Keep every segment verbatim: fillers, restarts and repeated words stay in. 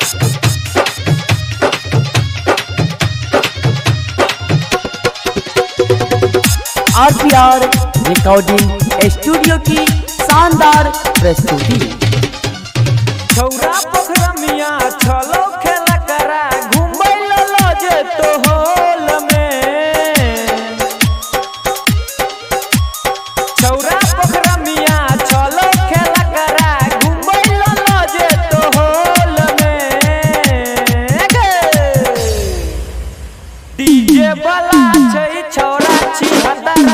R P R recording studio की शानदार प्रस्तुति। छौरा पोखरा मिया छलो खेला करा घूमै लो जे तो होल में। छौरा पोखरा मिया छलो खेला करा घूमै लो जे तो होल में। डीजे वाला छै छौरा छी हदरा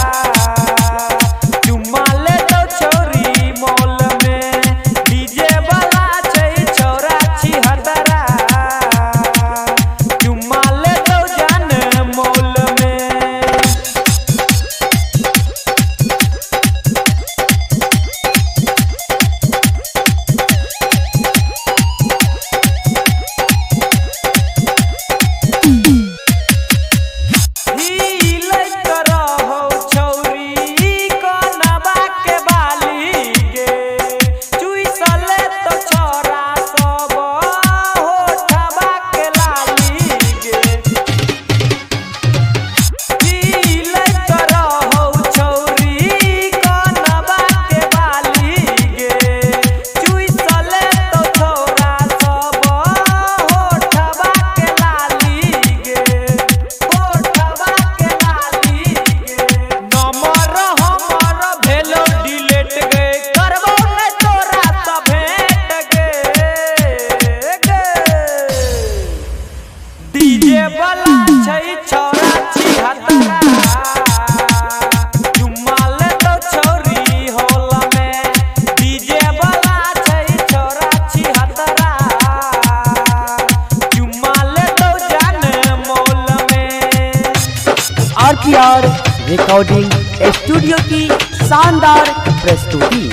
चुम्मा ले तो छोरी मॉल में। डीजे वाला छै छौरा छी हदरा चुम्मा ले तो जान मॉल में। डीजे वाला छै छौरा छी हदरा चुम्मा ले तो छोरी होल में। डीजे वाला छै छौरा छी हदरा चुम्मा ले तो जान मॉल में। R P R recording studio की शानदार प्रस्तुति।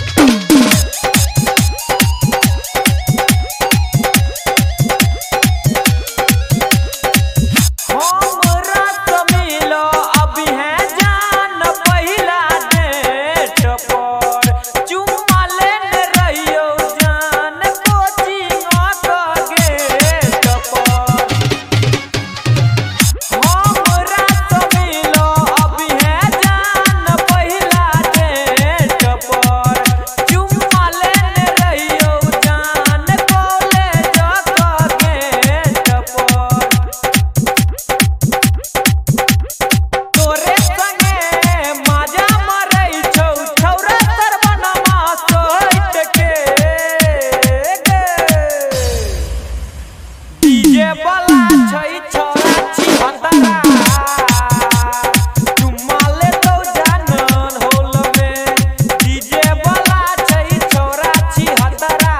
डीजे वाला छै छौरा छी हदरा चुम्मा ले तो जानन होल में। डीजे वाला छै छौरा छी हदरा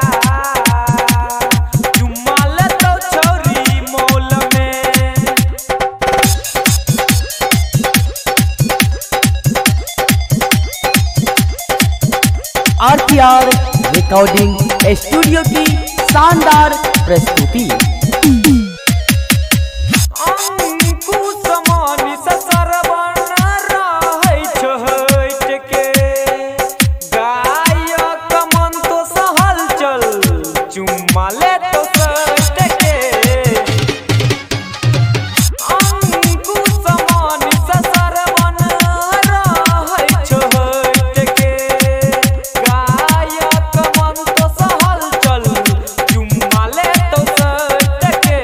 चुम्मा ले तो छोरी मॉल में। R P R recording studio की शानदार प्रस्तुति। अंकुश मनी से सरवन रहै छैट के गायक मन तो सहल चल चुम्मा ले तो सट के। अंकुश मनी से सरवन रहै छैट के गायक मन तो सहल चल चुम्मा ले तो सट के।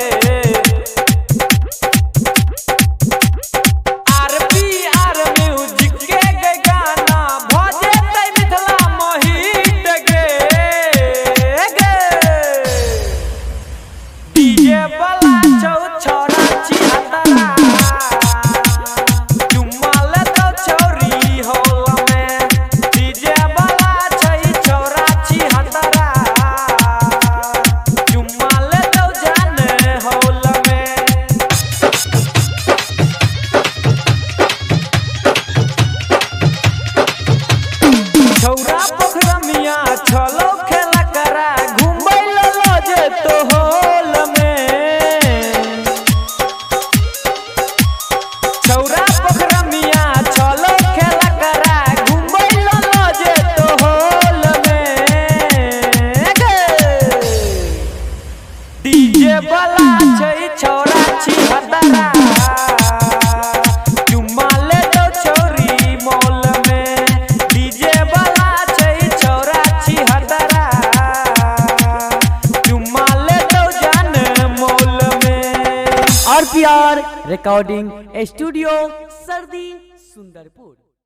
वाला छै छौरा छिहत्तरा चुम्मा ले दो छौरी मॉल में डीजे वाला छै छौरा छिहत्तरा चुम्मा ले दो जान मॉल में। R P R recording studio सर्दी सुंदरपुर।